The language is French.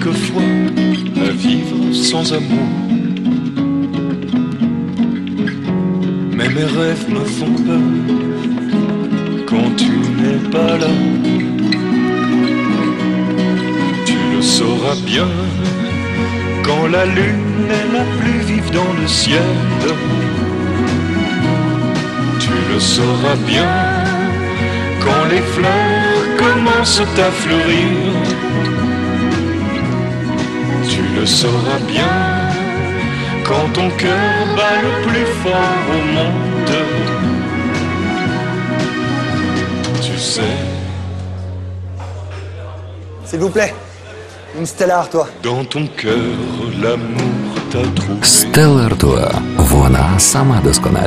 quelquefois à vivre sans amour. Mais mes rêves me font peur quand tu n'es pas là. Tu le sauras bien quand la lune est la plus vive dans le ciel. Tu le sauras bien quand les fleurs commencent à fleurir. Tu le sauras bien quand ton cœur bat le plus fort au monde. Tu sais. S'il vous plaît, une Stella Artois. Dans ton cœur l'amour t'a trouvé. Стелла Артуа. Вона сама доскональна.